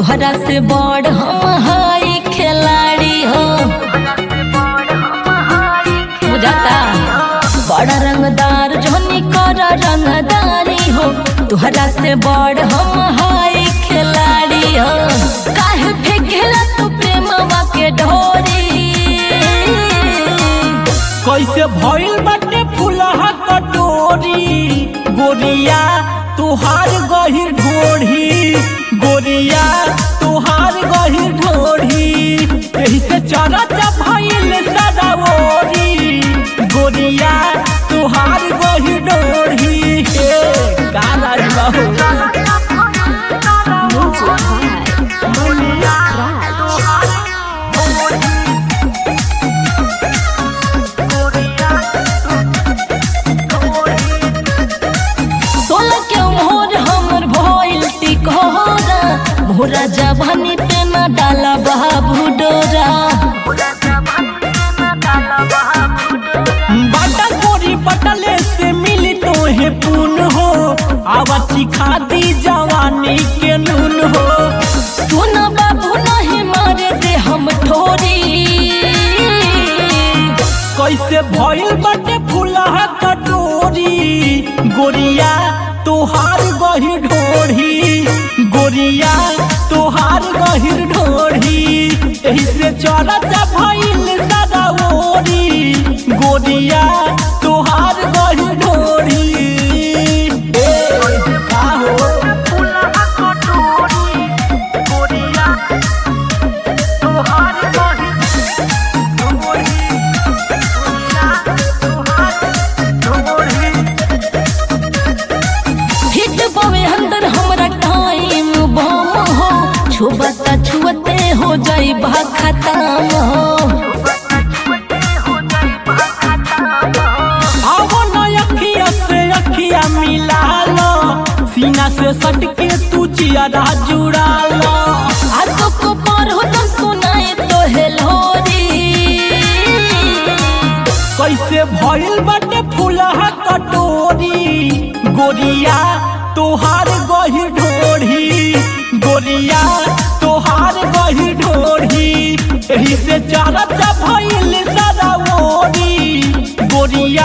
तुहरा से बड़ हम हाई खिलाड़ी हो। बुझाता बड़ा रंगदार जोनी कर रंगदारी हो। तुहरा से बड़ हम हाई खिलाड़ी हो। काहे फेंकेला तू प्रेमवा के ढोरी। कैसे भइल बाटे फुलहा कटोरी गोरिया तुहार गहिर ढोढ़ी। गोरिया तुहार गहिर ढोढ़ी एही से चरचा भइल सारा ओरी। गोरिया तुहार गहिर ढोढ़ी का राजबा हो। मोरा जवानी पे न डाला बाबू डोरा। बाटा गोरी पटले से मिली तोहे पून हो। आवा चिखा दी जवानी के नून हो। सुना बाबू नहीं मारे दे हम ठोरी। कैसे भइल बाटे फुलहा कटोरी गोरिया तोहार गहिर ढोढ़ी। गोरिया तोहार गहिर ढोढ़ी एही से चरचा भइल सारा ओरी। गोरिया तोहार गहिर ढोढ़ी का हो। छुबता छुअते हो जाई बा खत्म हो। आवो न अखिया से अखिया मिला लो। सीना से सट के तू चियरा जुड़ा लो। आसो को पर हो तो सुनाए तो हेलोरी। कैसे भइल बाटे फुलहा कटोरी गोरिया तोहार गहिर ढोढ़ी। गोरिया तोहार गहिर ढोढ़ी एही से चरचा भइल सारा ओरी। गोरिया